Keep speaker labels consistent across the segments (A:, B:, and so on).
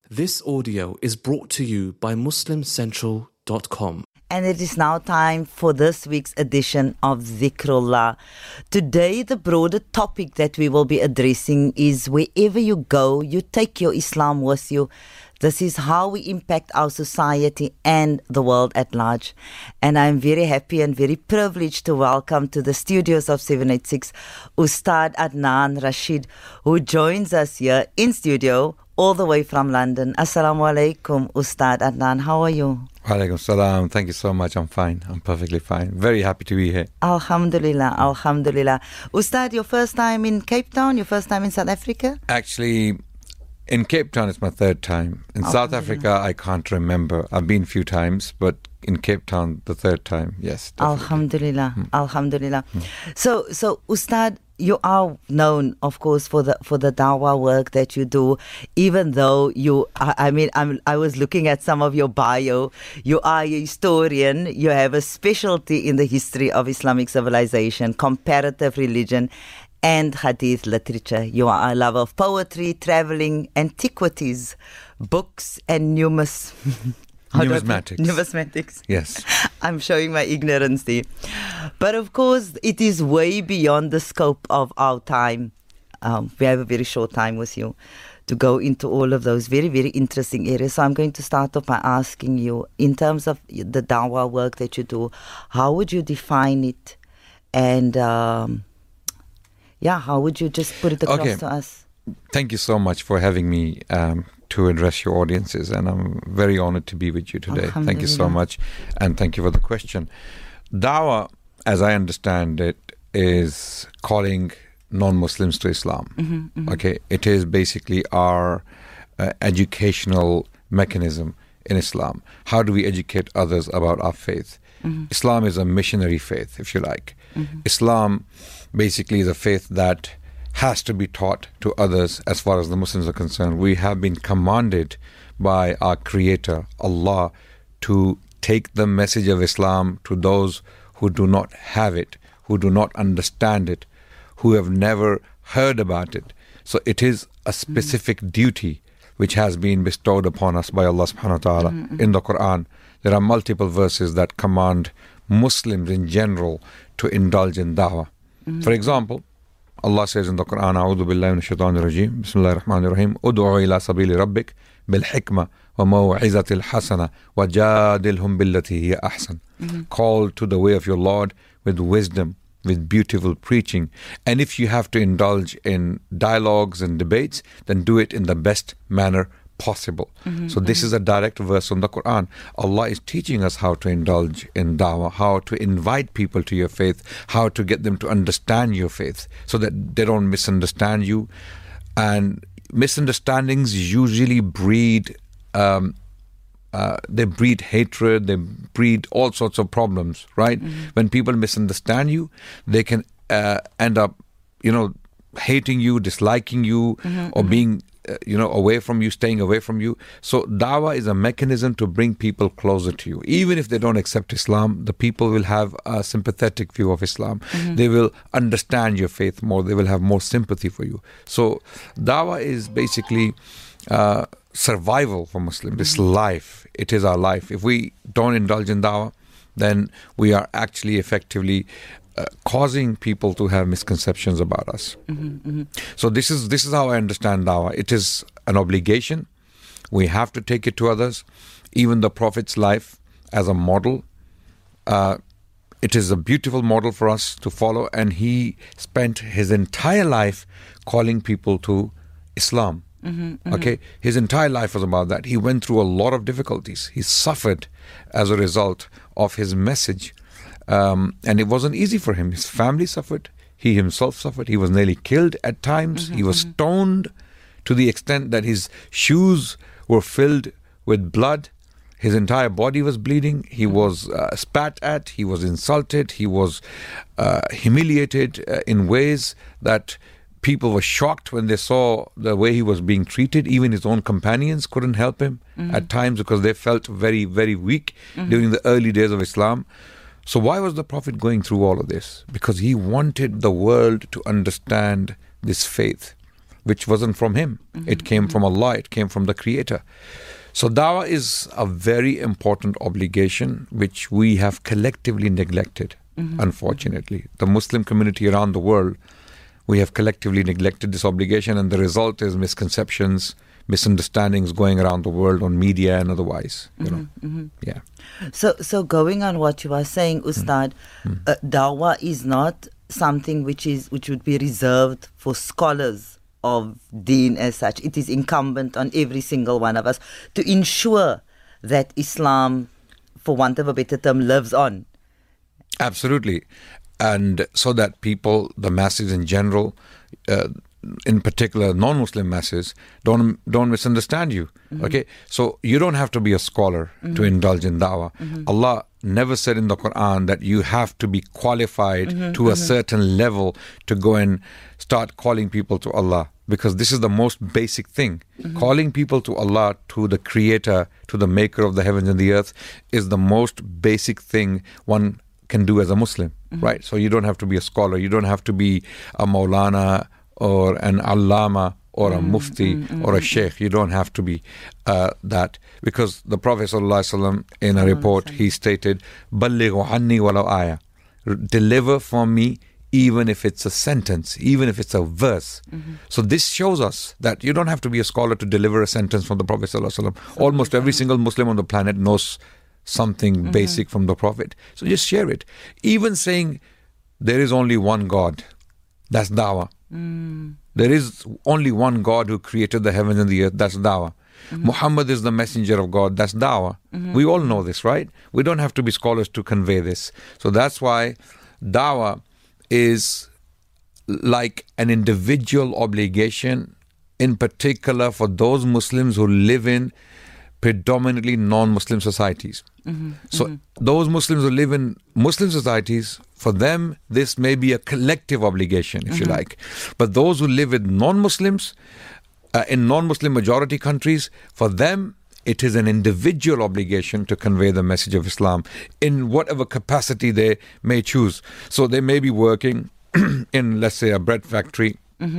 A: This audio is brought to you by MuslimCentral.com.
B: And it is now time for this week's edition of Zikrullah. Today, the broader topic that we will be addressing is wherever you go, you take your Islam with you. This is how we impact our society and the world at large. And I'm very happy and very privileged to welcome to the studios of 786 Ustad Adnan Rashid, who joins us here in studio all the way from London. Assalamu alaikum, Ustad Adnan. How are you?
C: Walaikum salam. Thank you so much. I'm fine. I'm perfectly fine. Very happy to be here.
B: Alhamdulillah, Alhamdulillah. Ustad, your first time in Cape Town? Your first time in South Africa?
C: Actually, in Cape Town, it's my third time. In South Africa, I can't remember. I've been a few times, but in Cape Town, the third time, yes. Definitely.
B: Alhamdulillah, Alhamdulillah. So, Ustad, you are known, of course, for the dawah work that you do. Even though I was looking at some of your bio. You are a historian. You have a specialty in the history of Islamic civilization, comparative religion, and hadith literature. You are a lover of poetry, traveling, antiquities, books, and numismatics.
C: Yes.
B: I'm showing my ignorance there. But of course, it is way beyond the scope of our time. We have a very short time with you to go into all of those very, very interesting areas. So I'm going to start off by asking you, in terms of the dawah work that you do, how would you define it? And how would you just put it across to us?
C: Thank you so much for having me to address your audiences, and I'm very honored to be with you today. Thank you so much, and thank you for the question. Dawah, as I understand it, is calling non-Muslims to Islam. Okay, it is basically our educational mechanism in Islam. How do we educate others about our faith? Islam is a missionary faith, if you like. Islam basically is a faith that has to be taught to others as far as the Muslims are concerned. We have been commanded by our Creator, Allah, to take the message of Islam to those who do not have it, who do not understand it, who have never heard about it. So it is a specific duty which has been bestowed upon us by Allah subhanahu wa ta'ala. In the Quran, there are multiple verses that command Muslims in general to indulge in dawah. For example, Allah says in the Quran, A'udhu billahi minash shaitanir rajim, Bismillahir Rahmanir Rahim, Ud'u ila sabili rabbik bil hikmah wa maw'izatil hasana wa jadilhum billati hiya ahsan. Call to the way of your Lord with wisdom, with beautiful preaching. And if you have to indulge in dialogues and debates, then do it in the best manner possible. So this is a direct verse from the Quran. Allah is teaching us how to indulge in dawah, how to invite people to your faith, how to get them to understand your faith so that they don't misunderstand you. And misunderstandings usually breed they breed hatred, they breed all sorts of problems, right? When people misunderstand you, they can end up, hating you, disliking you, or being away from you, staying away from you. So dawah is a mechanism to bring people closer to you. Even if they don't accept Islam, the people will have a sympathetic view of Islam. They will understand your faith more. They will have more sympathy for you. So dawah is basically survival for Muslims. It's life. It is our life. If we don't indulge in dawah, then we are actually effectively causing people to have misconceptions about us. So this is how I understand dawah. It is an obligation. We have to take it to others. Even the Prophet's life as a model, it is a beautiful model for us to follow, and he spent his entire life calling people to Islam. Okay, his entire life was about that. He went through a lot of difficulties. He suffered as a result of his message. And it wasn't easy for him. His family suffered. He himself suffered. He was nearly killed at times. He was stoned to the extent that his shoes were filled with blood. His entire body was bleeding. He was spat at. He was insulted. He was humiliated in ways that people were shocked when they saw the way he was being treated. Even his own companions couldn't help him at times because they felt very, very weak during the early days of Islam. So why was the Prophet going through all of this? Because he wanted the world to understand this faith. which wasn't from him. It came from Allah, it came from the Creator. So dawah is a very important obligation which we have collectively neglected, unfortunately. The Muslim community around the world, we have collectively neglected this obligation, and the result is misconceptions, misunderstandings going around the world on media and otherwise. Yeah.
B: So going on what you are saying, Ustad, dawah is not something which would be reserved for scholars of deen as such. It is incumbent on every single one of us to ensure that Islam, for want of a better term, lives on.
C: Absolutely. And so that people, the masses in general, in particular non-Muslim masses, don't misunderstand you. Okay, so you don't have to be a scholar to indulge in dawah. Allah never said in the Quran that you have to be qualified to a certain level to go and start calling people to Allah, because this is the most basic thing. Calling people to Allah, to the Creator, to the Maker of the heavens and the earth, is the most basic thing one can do as a Muslim, right? So you don't have to be a scholar, you don't have to be a Maulana or an Allama or a Mufti or a Sheikh. You don't have to be that, because the Prophet ﷺ, in a report, he stated, "Ballighu anni walau ayah," deliver from me even if it's a sentence, even if it's a verse. So this shows us that you don't have to be a scholar to deliver a sentence from the Prophet ﷺ. Almost every single Muslim on the planet knows something basic from the Prophet. So just share it. Even saying there is only one God, that's dawah. There is only one God who created the heavens and the earth, that's dawah. Muhammad is the messenger of God, that's dawah. We all know this, right? We don't have to be scholars to convey this. So that's why dawah is like an individual obligation, in particular for those Muslims who live in predominantly non-Muslim societies. So those Muslims who live in Muslim societies, for them this may be a collective obligation, if you like. But those who live with non-Muslims, in non-Muslim majority countries, for them it is an individual obligation to convey the message of Islam in whatever capacity they may choose. So they may be working in, let's say, a bread factory.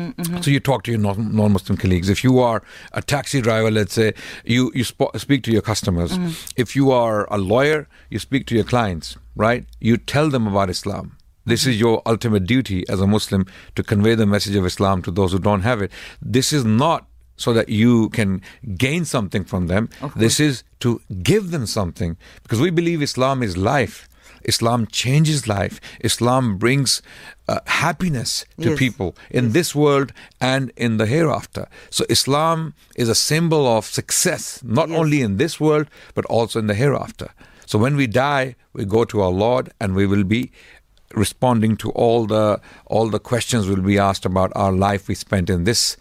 C: So you talk to your non-Muslim colleagues. If you are a taxi driver, let's say, you speak to your customers. If you are a lawyer, you speak to your clients, right? You tell them about Islam. This is your ultimate duty as a Muslim, to convey the message of Islam to those who don't have it. This is not so that you can gain something from them. This is to give them something, because we believe Islam is life. Islam changes life. Islam brings happiness to people in this world and in the hereafter. So Islam is a symbol of success, not only in this world, but also in the hereafter. So when we die, we go to our Lord, and we will be responding to all the questions will be asked about our life we spent in this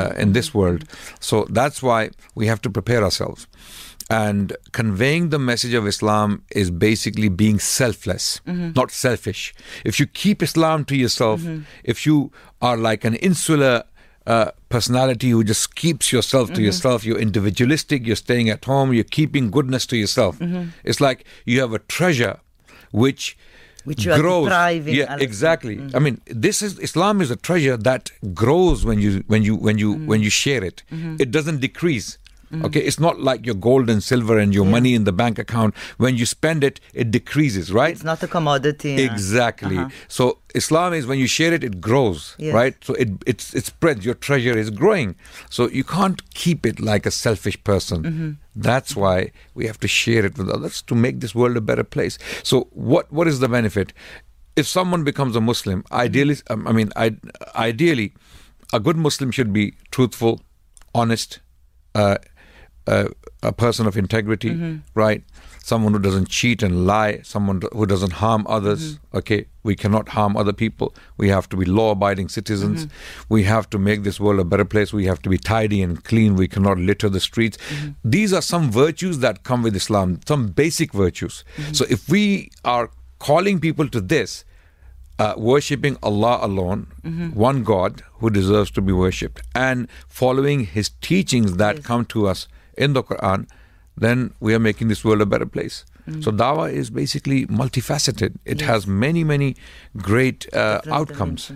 C: world. So that's why we have to prepare ourselves. And conveying the message of Islam is basically being selfless, not selfish. If you keep Islam to yourself, if you are like an insular personality who just keeps yourself to yourself, you're individualistic, you're staying at home, you're keeping goodness to yourself. It's like you have a treasure which
B: you are
C: grows.
B: depriving.
C: Yeah, exactly. I mean, Islam is a treasure that grows when you share it. It doesn't decrease. Okay, it's not like your gold and silver and your money in the bank account. When you spend it, it decreases, right?
B: It's not a commodity.
C: Exactly. So Islam is, when you share it, it grows, right? So it spreads. Your treasure is growing. So you can't keep it like a selfish person. That's why we have to share it with others to make this world a better place. So what is the benefit? If someone becomes a Muslim, ideally, a good Muslim should be truthful, honest, a person of integrity, right? Someone who doesn't cheat and lie, someone who doesn't harm others. Okay, we cannot harm other people. We have to be law-abiding citizens. We have to make this world a better place. We have to be tidy and clean. We cannot litter the streets. These are some virtues that come with Islam, some basic virtues. So if we are calling people to this, worshipping Allah alone, one God who deserves to be worshipped, and following His teachings that come to us in the Quran, then we are making this world a better place. So dawah is basically multifaceted. It has many great outcomes.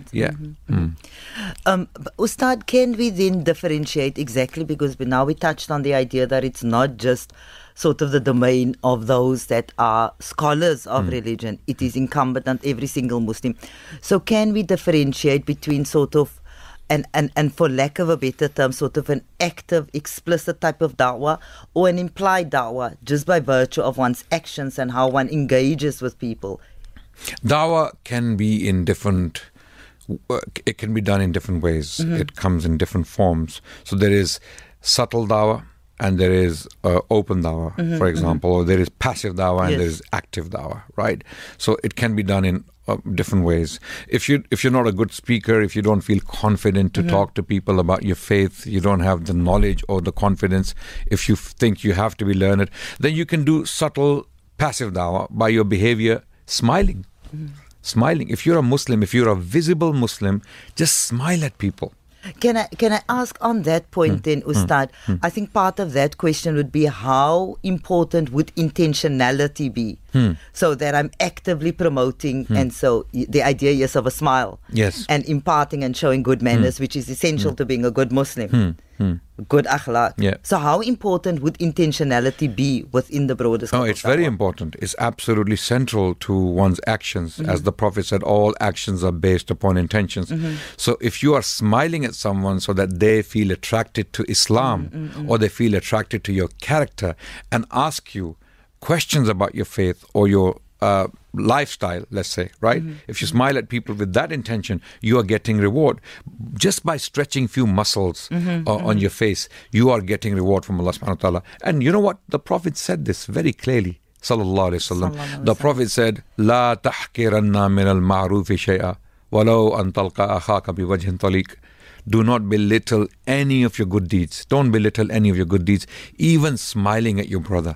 B: Ustad, can we then differentiate exactly, because now we touched on the idea that it's not just sort of the domain of those that are scholars of religion. It is incumbent on every single Muslim. So can we differentiate between sort of and for lack of a better term, sort of an active, explicit type of da'wah or an implied da'wah, just by virtue of one's actions and how one engages with people?
C: Da'wah can be in different, it can be done in different ways. It comes in different forms. So there is subtle da'wah and there is open da'wah, for example, or there is passive da'wah and there is active da'wah, right? So it can be done in different ways. If you're not a good speaker, if you don't feel confident to talk to people about your faith, you don't have the knowledge or the confidence, if you think you have to be learned, then you can do subtle passive da'wah by your behavior, smiling. Smiling. If you're a Muslim, if you're a visible Muslim, just smile at people.
B: Can I ask on that point then, Ustad? I think part of that question would be, how important would intentionality be? So that I'm actively promoting, and so the idea is of a smile.
C: Yes.
B: And imparting and showing good manners, which is essential to being a good Muslim. Good akhlaq.
C: Yeah.
B: So how important would intentionality be within the broader scope?
C: No, it's very important. It's absolutely central to one's actions. As the Prophet said, all actions are based upon intentions. So if you are smiling at someone so that they feel attracted to Islam or they feel attracted to your character and ask you questions about your faith or your lifestyle, let's say, right? If you smile at people with that intention, you are getting reward. Just by stretching few muscles on your face, you are getting reward from Allah subhanahu wa ta'ala. And you know what? The Prophet said this very clearly. Sallallahu alayhi wa sallam. The Prophet said, La tahkiranna min al-ma'rufi shay'a walau an talqa akhaka bi wajhin taliq. Do not belittle any of your good deeds. Don't belittle any of your good deeds, even smiling at your brother.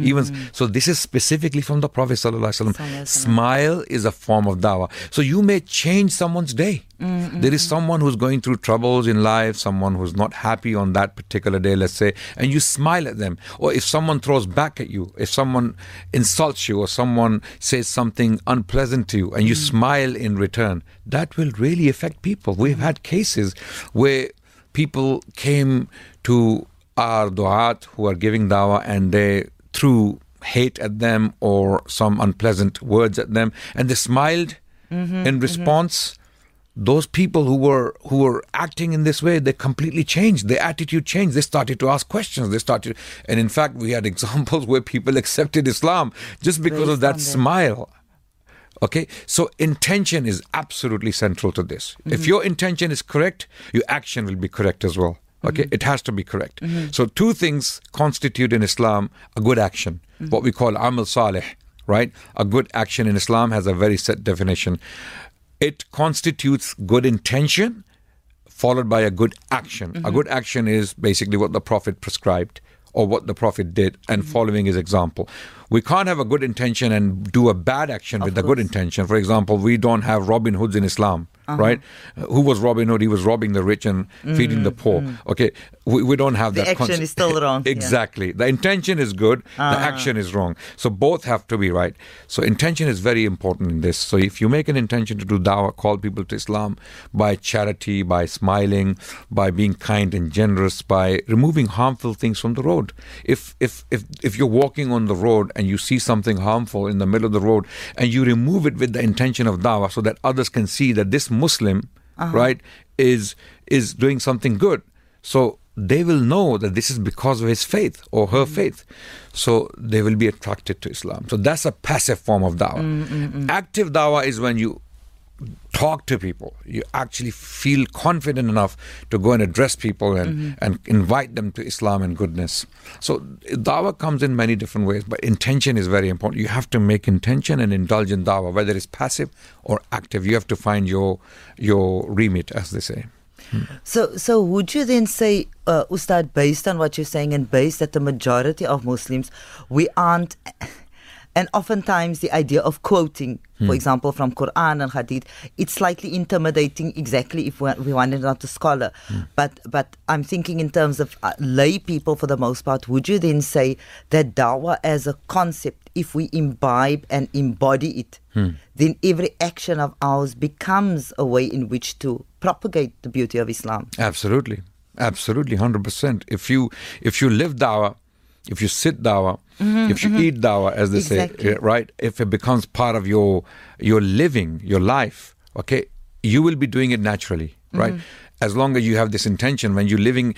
C: So this is specifically from the Prophet ﷺ. Smile is a form of dawah. So you may change someone's day. There is someone who's going through troubles in life, someone who's not happy on that particular day, let's say, and you smile at them. Or if someone throws back at you, if someone insults you or someone says something unpleasant to you and you smile in return, that will really affect people. We've had cases where people came to our du'at who are giving dawah and they threw hate at them or some unpleasant words at them, and they smiled in response. Those people who were acting in this way, they completely changed. Their attitude changed. They started to ask questions. And in fact, we had examples where people accepted Islam just because of that smile. Okay, so intention is absolutely central to this. If your intention is correct, your action will be correct as well. Okay, it has to be correct. So two things constitute in Islam a good action, what we call amal salih, right? A good action in Islam has a very set definition. It constitutes good intention followed by a good action. A good action is basically what the Prophet prescribed or what the Prophet did and following his example. We can't have a good intention and do a bad action with a good intention. For example, we don't have Robin Hoods in Islam, right? Who was Robin Hood? He was robbing the rich and feeding the poor. Okay, we don't have that.
B: The action is still wrong.
C: Exactly. Yeah. The intention is good, the action is wrong. So both have to be right. So intention is very important in this. So if you make an intention to do dawah, call people to Islam by charity, by smiling, by being kind and generous, by removing harmful things from the road. If you're walking on the road and you see something harmful in the middle of the road and you remove it with the intention of dawah so that others can see that this Muslim, right, is doing something good. So they will know that this is because of his faith or her faith. So they will be attracted to Islam. So that's a passive form of dawah. Active dawah is when you talk to people. You actually feel confident enough to go and address people and invite them to Islam and goodness. So dawah comes in many different ways, but intention is very important. You have to make intention and indulge in dawah, whether it's passive or active. You have to find your remit, as they say.
B: So would you then say, Ustad, based on what you're saying and based that the majority of Muslims, we aren't And oftentimes the idea of quoting, for example, from Quran and Hadith, it's slightly intimidating exactly if we wanted not a scholar. But I'm thinking in terms of lay people for the most part, would you then say that dawah as a concept, if we imbibe and embody it, then every action of ours becomes a way in which to propagate the beauty of Islam?
C: Absolutely. Absolutely, 100%. If you live dawah, if you sit dawah, if you eat dawah, as they say, right? If it becomes part of your living, your life, okay, you will be doing it naturally, right? As long as you have this intention, when you live in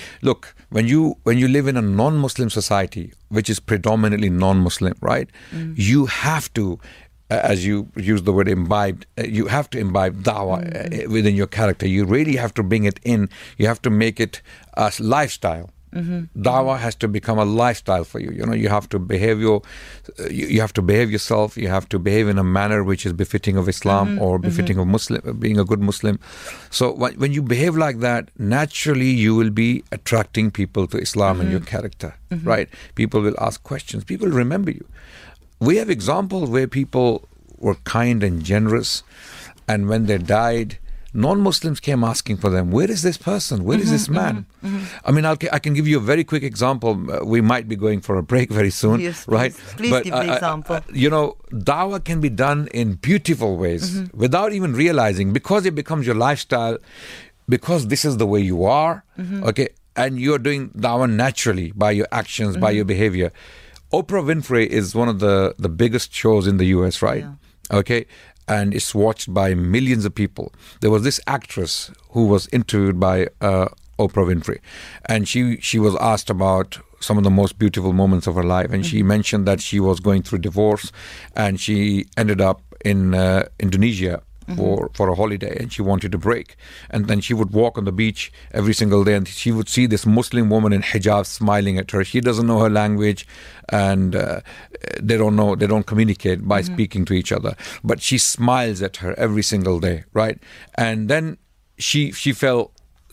C: a non-Muslim society, which is predominantly non-Muslim, right? You have to, as you use the word imbibed, you have to imbibe dawah within your character. You really have to bring it in. You have to make it a lifestyle. Dawah has to become a lifestyle for you. You know, you have to behave you have to behave yourself. You have to behave in a manner which is befitting of Islam or befitting of Muslim, being a good Muslim. So when you behave like that, naturally you will be attracting people to Islam and your character, right? People will ask questions. People remember you. We have examples where people were kind and generous, and when they died, non-Muslims came asking for them. Where is this person? Where is this man? I mean, I can give you a very quick example. We might be going for a break very soon,
B: yes,
C: right?
B: Please give the example.
C: You know, dawah can be done in beautiful ways without even realizing, because it becomes your lifestyle, because this is the way you are, okay? And you're doing dawah naturally by your actions, by your behavior. Oprah Winfrey is one of the biggest shows in the US, right? Yeah. Okay? And it's watched by millions of people. There was this actress who was interviewed by Oprah Winfrey, and she was asked about some of the most beautiful moments of her life, and she mentioned that she was going through divorce, and she ended up in Indonesia for a holiday, and she wanted to break. And then she would walk on the beach every single day, and she would see this Muslim woman in hijab smiling at her. She doesn't know her language, and they don't communicate by speaking to each other, but she smiles at her every single day, right? And then she fell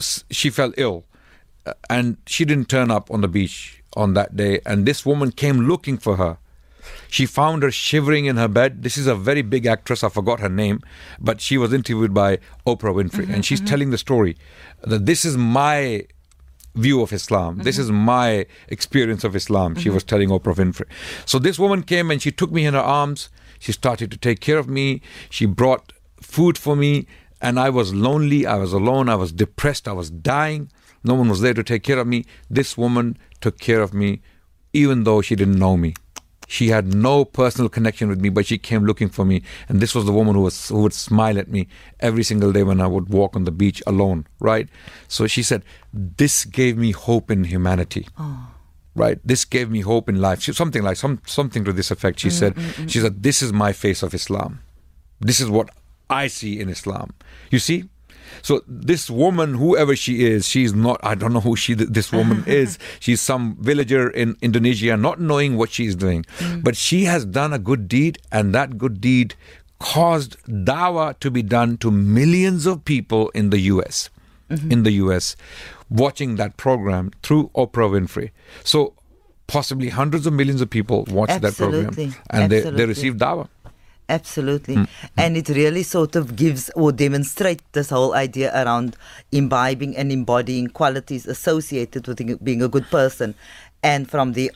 C: ill, and she didn't turn up on the beach on that day, and this woman came looking for her. She found her shivering in her bed. This is a very big actress. I forgot her name, but she was interviewed by Oprah Winfrey, and she's telling the story that this is my view of Islam. This is my experience of Islam. She was telling Oprah Winfrey. So this woman came and she took me in her arms. She started to take care of me. She brought food for me, and I was lonely. I was alone. I was depressed. I was dying. No one was there to take care of me. This woman took care of me, even though she didn't know me. She had no personal connection with me, but she came looking for me. And this was the woman who would smile at me every single day when I would walk on the beach alone, right? So she said, this gave me hope in humanity, right? This gave me hope in life. Something to this effect. She said, this is my face of Islam. This is what I see in Islam. You see? So this woman, whoever she is, she's not, I don't know who this woman is. She's some villager in Indonesia, not knowing what she's doing. But she has done a good deed, and that good deed caused dawah to be done to millions of people in the US. In the US, watching that program through Oprah Winfrey. So possibly hundreds of millions of people watched that program, and they received dawah.
B: Absolutely. And it really sort of gives or demonstrates this whole idea around imbibing and embodying qualities associated with being a good person. And from the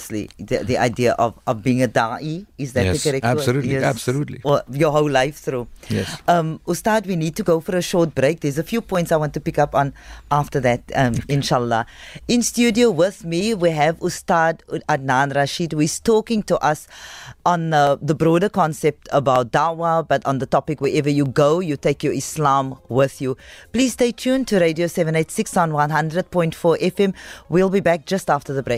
B: idea of being a da'i, is that the correct
C: absolutely,
B: word? Yes,
C: absolutely.
B: Or your whole life through.
C: Yes.
B: Ustad, we need to go for a short break. There's a few points I want to pick up on after that, inshallah. In studio with me, we have Ustad Adnan Rashid, who is talking to us on the broader concept about dawah, but on the topic, wherever you go, you take your Islam with you. Please stay tuned to Radio 786 on 100.4 FM. We'll be back just after the break.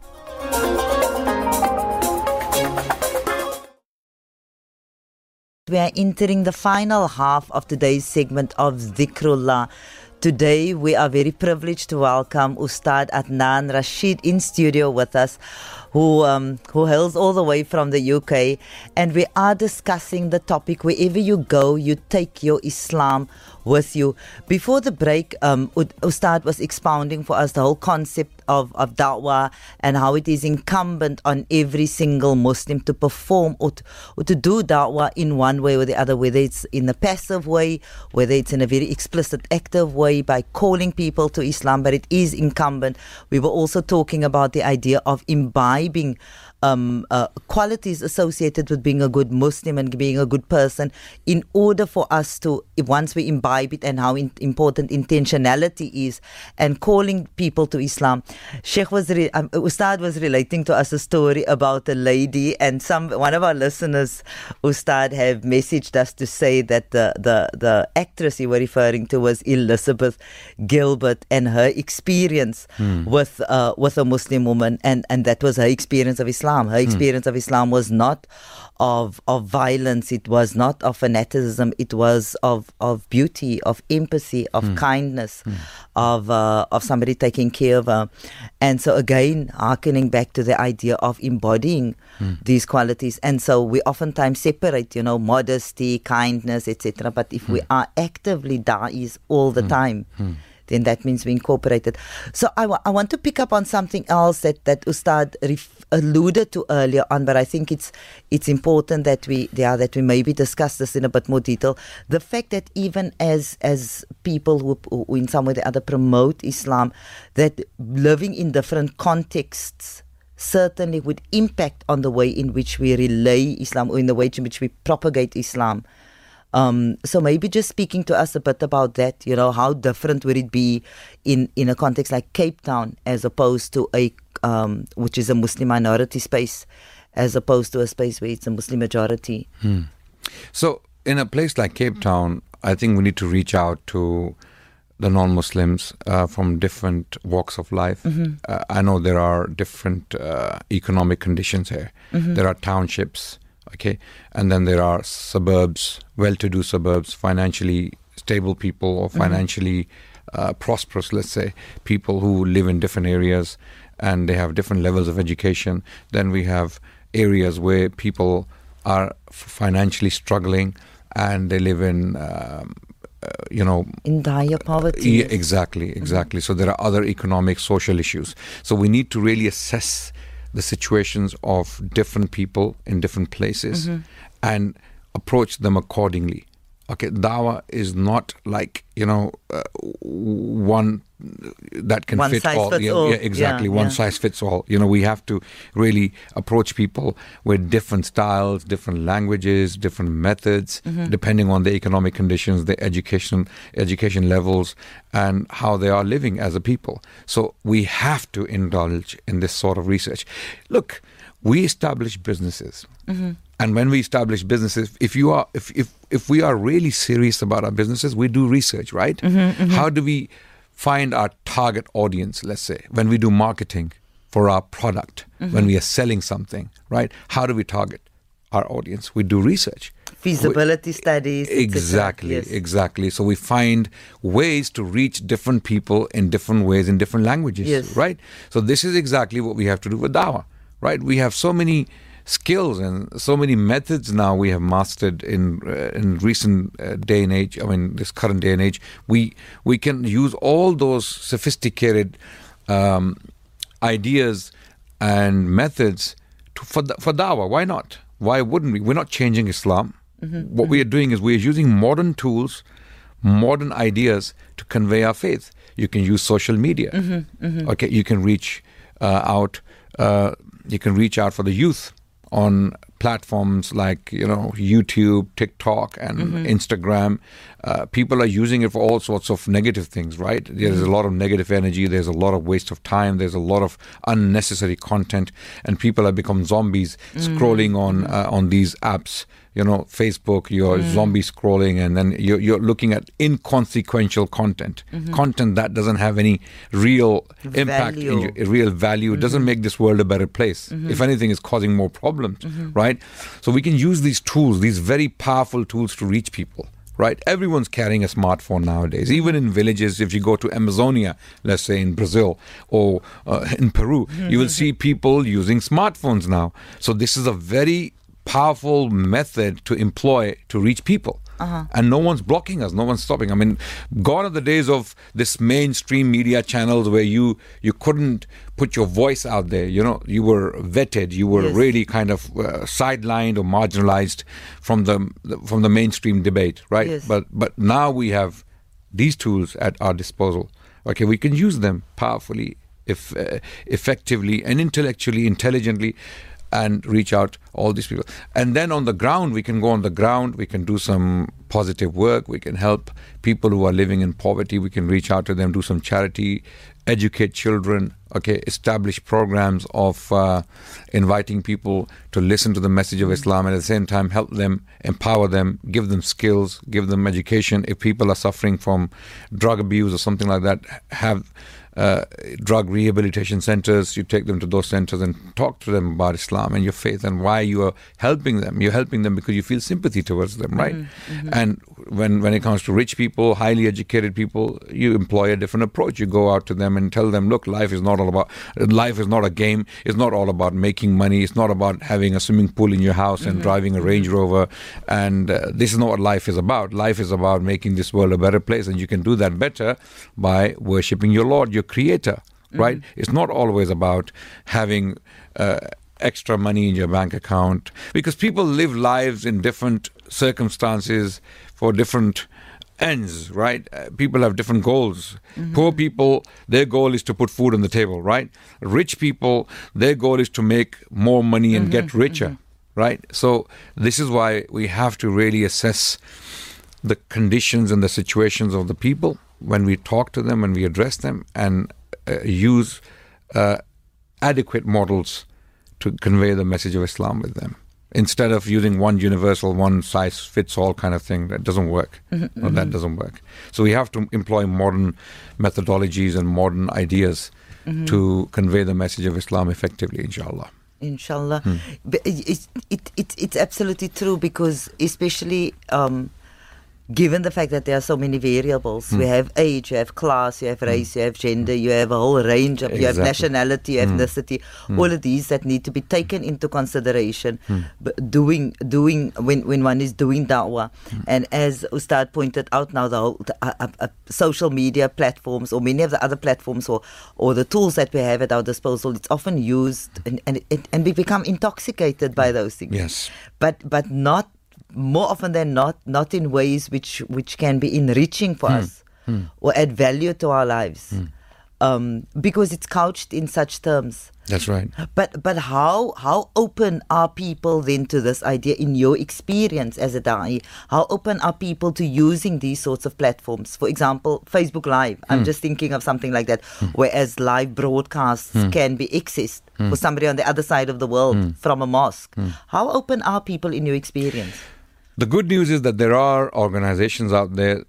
B: We are entering the final half of today's segment of Dhikrullah. Today we are very privileged to welcome Ustad Adnan Rashid in studio with us, who hails all the way from the UK, and we are discussing the topic, wherever you go, you take your Islam with you. Before the break, Ustad was expounding for us the whole concept of da'wah, and how it is incumbent on every single Muslim to perform or to do da'wah in one way or the other, whether it's in a passive way, whether it's in a very explicit active way by calling people to Islam, but it is incumbent. We were also talking about the idea of imbibing qualities associated with being a good Muslim and being a good person, in order for us to, once we imbibe it, and how important intentionality is, and calling people to Islam. Sheikh Ustad was relating to us a story about a lady, and one of our listeners, Ustad, have messaged us to say that the actress you were referring to was Elizabeth Gilbert, and her experience with a Muslim woman, and that was her experience of Islam. Her experience of Islam was not of violence, it was not of fanaticism, it was of beauty, of empathy, of kindness, of somebody taking care of her. And so again, hearkening back to the idea of embodying these qualities. And so we oftentimes separate, modesty, kindness, etc. But if we are actively da'is all the time, then that means we incorporate it. So I want to pick up on something else that Ustad alluded to earlier on, but I think it's important that we maybe discuss this in a bit more detail. The fact that even as people who in some way or the other promote Islam, that living in different contexts certainly would impact on the way in which we relay Islam, or in the way in which we propagate Islam. So maybe just speaking to us a bit about that, how different would it be in a context like Cape Town, as opposed to which is a Muslim minority space, as opposed to a space where it's a Muslim majority.
C: So in a place like Cape Town, I think we need to reach out to the non-Muslims from different walks of life. I know there are different economic conditions here. There are townships. Okay, and then there are suburbs, well-to-do suburbs, financially stable people, or financially prosperous, let's say, people who live in different areas and they have different levels of education. Then we have areas where people are financially struggling and they live in,
B: in dire poverty.
C: Yeah, exactly. So there are other economic, social issues. So we need to really assess the situations of different people in different places and approach them accordingly. Okay, dawah is not like, one that can fit all. One size fits all. We have to really approach people with different styles, different languages, different methods, depending on the economic conditions, the education levels, and how they are living as a people. So we have to indulge in this sort of research. Look, we establish businesses. And when we establish businesses, if we are really serious about our businesses, we do research, right? How do we find our target audience, let's say, when we do marketing for our product, when we are selling something, right? How do we target our audience? We do research.
B: Feasibility studies.
C: Exactly. So we find ways to reach different people in different ways, in different languages, right? So this is exactly what we have to do with dawah, right? We have so many skills and so many methods now we have mastered in recent day and age. I mean, this current day and age, we can use all those sophisticated ideas and methods for dawah. Why not? Why wouldn't we? We're not changing Islam. What we are doing is we are using modern tools, modern ideas to convey our faith. You can use social media. Okay, you can reach out. You can reach out for the youth on platforms like YouTube, TikTok, and Instagram. People are using it for all sorts of negative things, right? There's a lot of negative energy. There's a lot of waste of time. There's a lot of unnecessary content, and people have become zombies scrolling on these apps. Facebook, you're zombie scrolling, and then you're looking at inconsequential content, content that doesn't have any real impact, real value. It doesn't make this world a better place. If anything, it's causing more problems, right? So we can use these tools, these very powerful tools, to reach people. Right, everyone's carrying a smartphone nowadays. Even in villages, if you go to Amazonia, let's say in Brazil or in Peru, you will see people using smartphones now. So this is a very powerful method to employ to reach people. And no one's blocking us, no one's stopping. I mean, gone are the days of this mainstream media channels where you couldn't put your voice out there. You know, you were vetted, you were really kind of sidelined or marginalized from the mainstream debate, right?
B: Yes.
C: But now we have these tools at our disposal. Okay, we can use them powerfully, effectively, and intellectually, intelligently, and reach out all these people. And then on the ground, we can go on the ground, we can do some positive work, we can help people who are living in poverty, we can reach out to them, do some charity, educate children, okay, establish programs of inviting people to listen to the message of Islam, and at the same time help them, empower them, give them skills, give them education. If people are suffering from drug abuse or something like that, have drug rehabilitation centers, you take them to those centers and talk to them about Islam and your faith and why you are helping them. You're helping them because you feel sympathy towards them, right? And when it comes to rich people, highly educated people, you employ a different approach. You go out to them and tell them, look, life is not a game. It's not all about making money. It's not about having a swimming pool in your house and driving a Range Rover. And this is not what life is about. Life is about making this world a better place, and you can do that better by worshipping your Lord, your Creator, right? It's not always about having extra money in your bank account, because people live lives in different circumstances for different ends, right? People have different goals. Poor people, their goal is to put food on the table, right? Rich people, their goal is to make more money and get richer, right? So this is why we have to really assess the conditions and the situations of the people when we talk to them, when we address them, and use adequate models to convey the message of Islam with them, instead of using one universal, one size fits all kind of thing. That doesn't work. No, that doesn't work. So we have to employ modern methodologies and modern ideas to convey the message of Islam effectively, inshallah.
B: Inshallah. But it's absolutely true, because especially given the fact that there are so many variables, we have age, you have class, you have race, you have gender, you have a whole range of, you have nationality, you have ethnicity, all of these that need to be taken into consideration doing when one is doing da'wah. And as Ustad pointed out now, the whole social media platforms, or many of the other platforms, or the tools that we have at our disposal, it's often used and we become intoxicated by those things.
C: Yes.
B: But not more often than not in ways which can be enriching for us or add value to our lives, because it's couched in such terms.
C: That's right.
B: But how open are people then to this idea, in your experience as a da'i? How open are people to using these sorts of platforms? For example, Facebook Live. I'm just thinking of something like that, whereas live broadcasts can be accessed for somebody on the other side of the world from a mosque. How open are people in your experience?
C: The good news is that there are organizations out there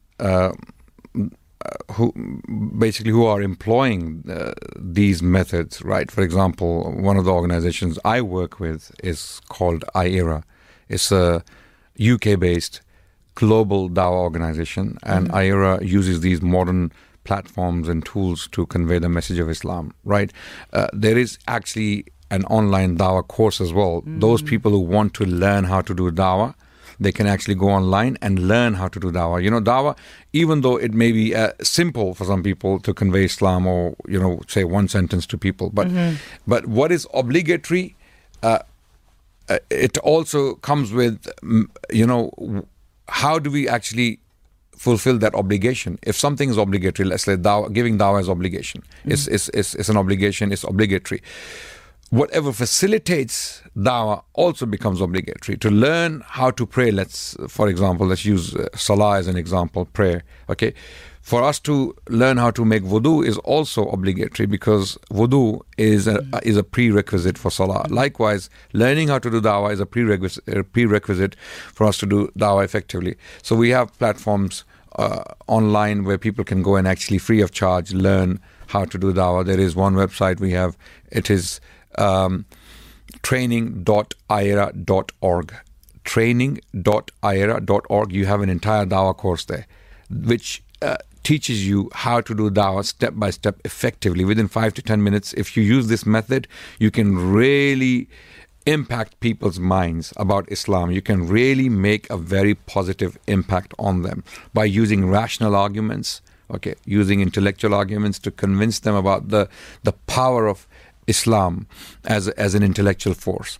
C: who are employing these methods, right? For example, one of the organizations I work with is called IERA. It's a UK-based global dawah organization, and IERA uses these modern platforms and tools to convey the message of Islam, right? There is actually an online dawah course as well. Those people who want to learn how to do dawah, they can actually go online and learn how to do dawah. You know, dawah, even though it may be simple for some people to convey Islam, or, you know, say one sentence to people, but what is obligatory, it also comes with, you know, how do we actually fulfill that obligation? If something is obligatory, let's say giving dawah is obligation. It's an obligation, it's obligatory. Whatever facilitates dawah also becomes obligatory. To learn how to pray, for example, let's use salah as an example, prayer, okay? For us to learn how to make wudu is also obligatory, because wudu is a prerequisite for salah. Likewise, learning how to do dawah is a prerequisite for us to do dawah effectively. So we have platforms online where people can go and actually free of charge learn how to do dawah. There is one website we have. It is training.iera.org. Training.iera.org. You have an entire dawah course there, which teaches you how to do dawah step by step effectively within 5 to 10 minutes. If you use this method, you can really impact people's minds about Islam. You can really make a very positive impact on them by using rational arguments, using intellectual arguments to convince them about the power of Islam as an intellectual force.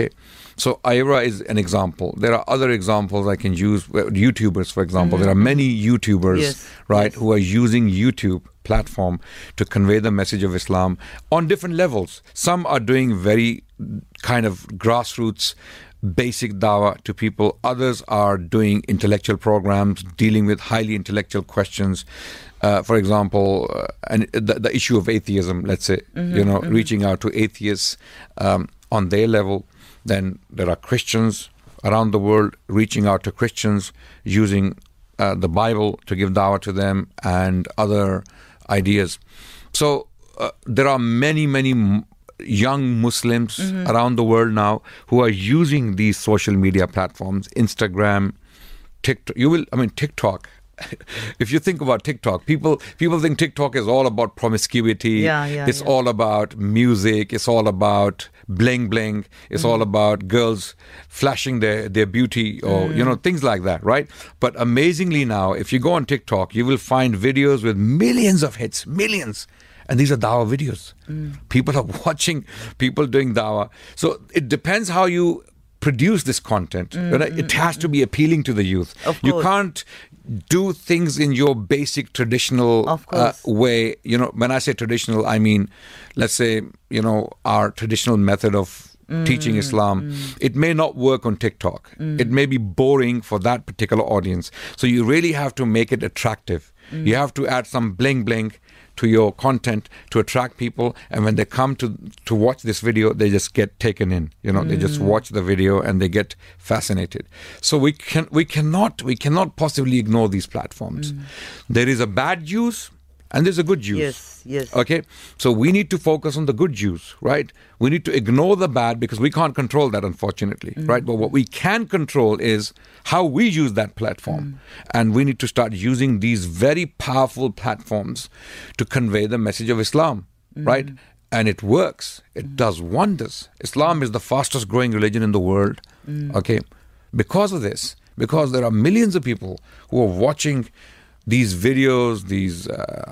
C: So Aira is an example. There are other examples I can use. YouTubers, for example. There are many YouTubers, who are using YouTube platform to convey the message of Islam on different levels. Some are doing very kind of grassroots basic dawah to people. Others are doing intellectual programs dealing with highly intellectual questions. For example, the issue of atheism, let's say, reaching out to atheists on their level. Then there are Christians around the world reaching out to Christians using the Bible to give dawah to them and other ideas. So there are many young Muslims around the world now who are using these social media platforms, Instagram, TikTok. TikTok. If you think about TikTok, people think TikTok is all about promiscuity. It's all about music. It's all about bling bling. It's all about girls flashing their beauty or things like that, right? But amazingly now, if you go on TikTok, you will find videos with millions of hits, millions. And these are dawah videos. People are watching people doing dawah. So it depends how you produce this content. It has to be appealing to the youth. You can't do things in your basic traditional way. When I say traditional, I mean, let's say, our traditional method of teaching Islam. It may not work on TikTok. It may be boring for that particular audience. So you really have to make it attractive. You have to add some bling bling to your content to attract people, and when they come to watch this video, they just get taken in. They just watch the video and they get fascinated. So we cannot possibly ignore these platforms. There is a bad use and there's a good use.
B: Yes.
C: Okay, so we need to focus on the good use, right? We need to ignore the bad because we can't control that, unfortunately, right? But what we can control is how we use that platform. And we need to start using these very powerful platforms to convey the message of Islam, right? And it works. It does wonders. Islam is the fastest growing religion in the world, because of this. Because there are millions of people who are watching these videos, these,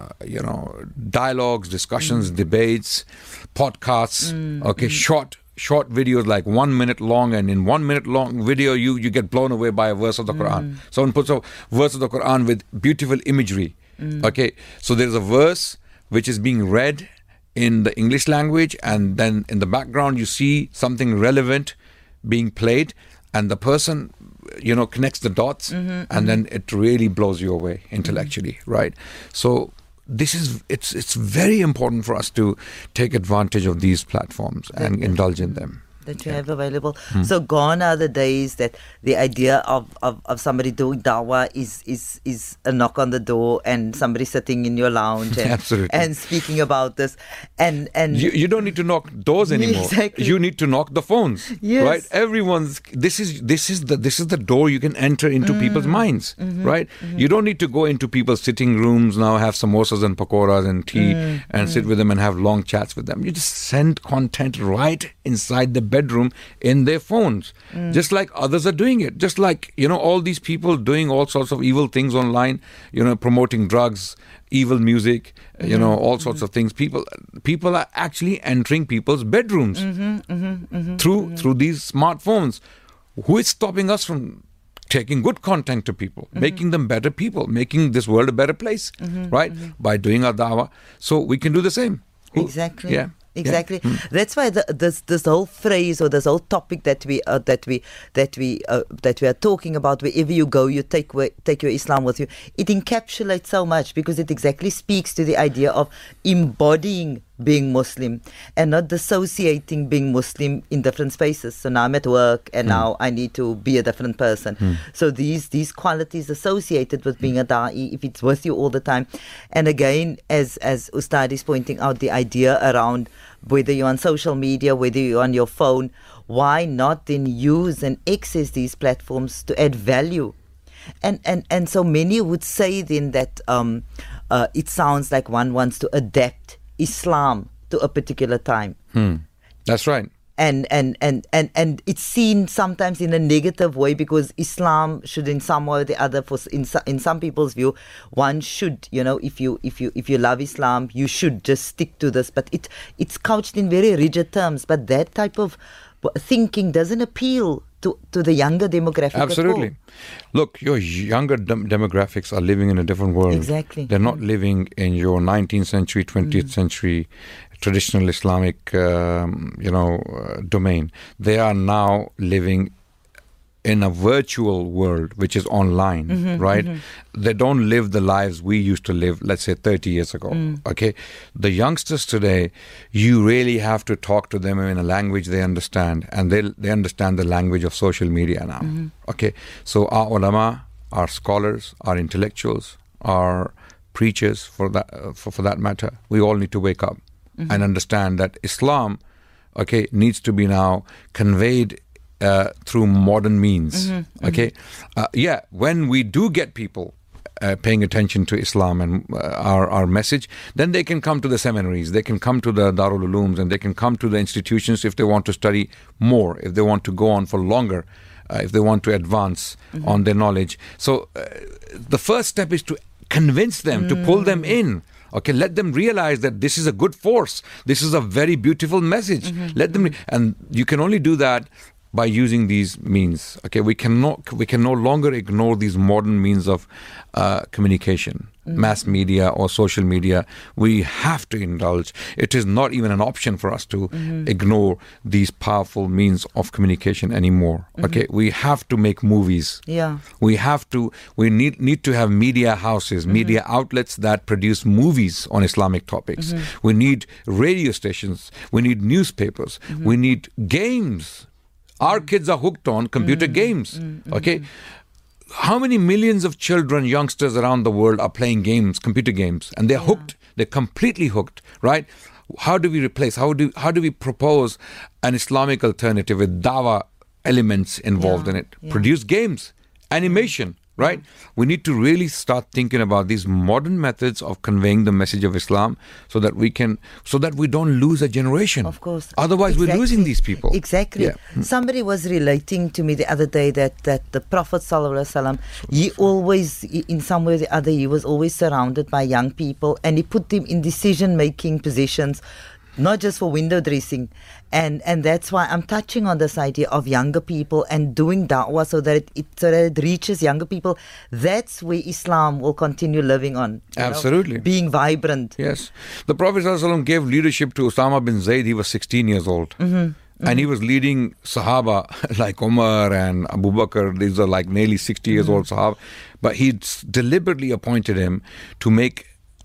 C: dialogues, discussions, debates, podcasts, short videos like 1 minute long, and in 1 minute long video, you get blown away by a verse of the Quran. Someone puts a verse of the Quran with beautiful imagery. So there's a verse which is being read in the English language, and then in the background you see something relevant being played, and the person connects the dots, and then it really blows you away intellectually, right? So it's very important for us to take advantage of these platforms and indulge in them.
B: That you have available. So gone are the days that the idea of somebody doing dawah is a knock on the door and somebody sitting in your lounge and speaking about this, and
C: you don't need to knock doors anymore.
B: Exactly.
C: You need to knock the phones.
B: Yes.
C: Right? This is the door you can enter into people's minds, right? You don't need to go into people's sitting rooms now, have samosas and pakoras and tea and sit with them and have long chats with them. You just send content right inside the bedroom in their phones, just like others are doing it, just like all these people doing all sorts of evil things online, promoting drugs, evil music, all sorts of things. People are actually entering people's bedrooms through these smartphones. Who is stopping us from taking good content to people, making them better people, making this world a better place, right? By doing our dawah. So we can do the same.
B: Exactly.
C: Yeah.
B: Exactly. Yeah. That's why this whole phrase or this whole topic that we are talking about, wherever you go, you take your Islam with you. It encapsulates so much because it exactly speaks to the idea of embodying being Muslim and not dissociating being Muslim in different spaces. So now I'm at work and now I need to be a different person. So these qualities associated with being a da'i, if it's with you all the time. And again, as Ustad is pointing out, the idea around whether you're on social media, whether you're on your phone, why not then use and access these platforms to add value? And so many would say then that it sounds like one wants to adapt Islam to a particular time.
C: That's right.
B: and it's seen sometimes in a negative way, because Islam should, in some way or the other, in some people's view, one should, if you love Islam, you should just stick to this. But it's couched in very rigid terms. But that type of thinking doesn't appeal to the younger demographic.
C: Absolutely. Look, your younger demographics are living in a different world.
B: Exactly.
C: They're not living in your 19th century, 20th century traditional Islamic, domain. They are now living in a virtual world, which is online, right? They don't live the lives we used to live, let's say 30 years ago, okay? The youngsters today, you really have to talk to them in a language they understand, and they understand the language of social media now, okay? So our ulama, our scholars, our intellectuals, our preachers, for that matter, we all need to wake up and understand that Islam, okay, needs to be now conveyed through modern means. Okay, when we do get people paying attention to Islam and our message, then they can come to the seminaries, they can come to the Darul Ulooms, and they can come to the institutions if they want to study more, if they want to go on for longer, if they want to advance on their knowledge. So the first step is to convince them, to pull them in. Okay, let them realize that this is a good force. This is a very beautiful message. Let them, and you can only do that by using these means. Okay, we can no longer ignore these modern means of communication, mass media or social media. We have to indulge. It is not even an option for us to ignore these powerful means of communication anymore. Okay, we have to make movies.
B: Yeah,
C: we need to have media houses, media outlets that produce movies on Islamic topics. We need radio stations. We need newspapers. We need games. Our kids are hooked on computer games. Okay, how many millions of children, youngsters around the world are playing games, computer games, and they're hooked. They're completely hooked, right? How do we replace? How do we propose an Islamic alternative with dawah elements involved in it? Produce games, animation, right? We need to really start thinking about these modern methods of conveying the message of Islam, so that we don't lose a generation.
B: Of course.
C: Otherwise, we're losing these people.
B: Exactly.
C: Yeah.
B: Somebody was relating to me the other day that the Prophet ﷺ, he always, in some way or the other, he was always surrounded by young people, and he put them in decision-making positions, not just for window dressing. And that's why I'm touching on this idea of younger people and doing da'wah so that it reaches younger people. That's where Islam will continue living on.
C: Absolutely.
B: Being vibrant.
C: Yes. The Prophet ﷺ gave leadership to Osama bin Zayd. He was 16 years old. And he was leading Sahaba like Umar and Abu Bakr. These are like nearly 60 years old Sahaba. But he deliberately appointed him to make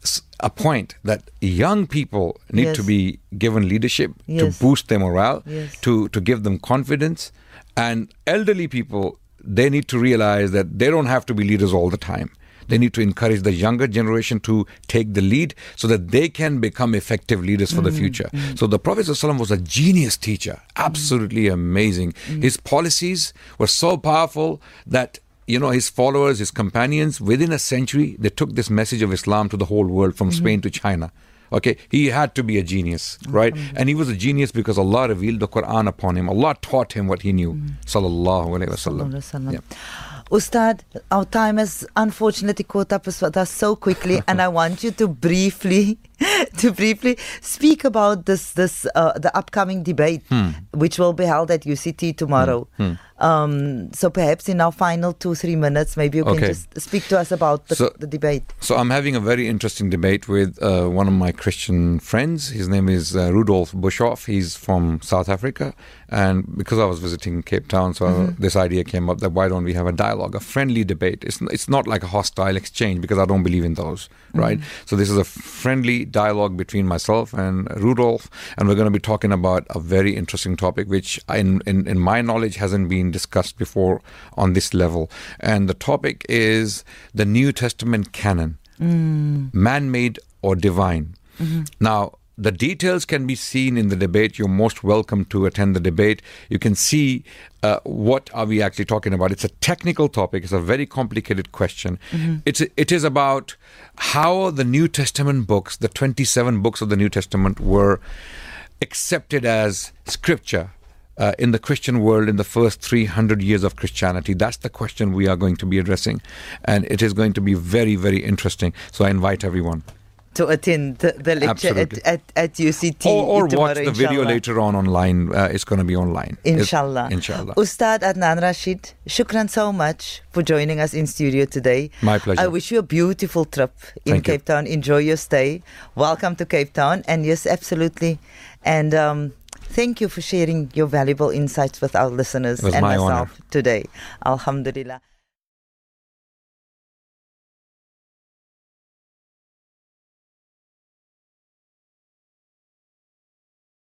C: a point that young people need to be given leadership, to boost their morale, to give them confidence. And elderly people, they need to realize that they don't have to be leaders all the time. They need to encourage the younger generation to take the lead so that they can become effective leaders for the future. So the Prophet ﷺ was a genius teacher, absolutely amazing. His policies were so powerful that his followers, his companions, within a century, they took this message of Islam to the whole world, from Spain to China. Okay, he had to be a genius, right? And he was a genius because Allah revealed the Quran upon him. Allah taught him what he knew. Sallallahu Alaihi Wasallam. Yeah.
B: Ustad, our time has unfortunately caught up with us so quickly, and I want you to briefly speak about the upcoming debate, which will be held at UCT tomorrow. So perhaps in our final 2-3 minutes, maybe you can just speak to us about the debate.
C: So I'm having a very interesting debate with one of my Christian friends. His name is Rudolf Bushoff. He's from South Africa. And because I was visiting Cape Town, so this idea came up that why don't we have a dialogue, a friendly debate. It's not like a hostile exchange, because I don't believe in those, right? So this is a friendly dialogue between myself and Rudolf, and we're going to be talking about a very interesting topic, which in my knowledge hasn't been discussed before on this level. And the topic is the New Testament canon, man-made or divine. Now, the details can be seen in the debate. You're most welcome to attend the debate. You can see what are we actually talking about. It's a technical topic. It's a very complicated question. It is about how the New Testament books, the 27 books of the New Testament, were accepted as scripture in the Christian world in the first 300 years of Christianity? That's the question we are going to be addressing. And it is going to be very, very interesting. So I invite everyone
B: to attend the lecture at UCT.
C: Or
B: tomorrow,
C: watch the video later on online. It's going to be online.
B: Inshallah.
C: Inshallah.
B: Ustad Adnan Rashid, shukran so much for joining us in studio today.
C: My pleasure.
B: I wish you a beautiful trip in Cape Town. Enjoy your stay. Welcome to Cape Town. And yes, absolutely. And thank you for sharing your valuable insights with our listeners and myself today. Alhamdulillah.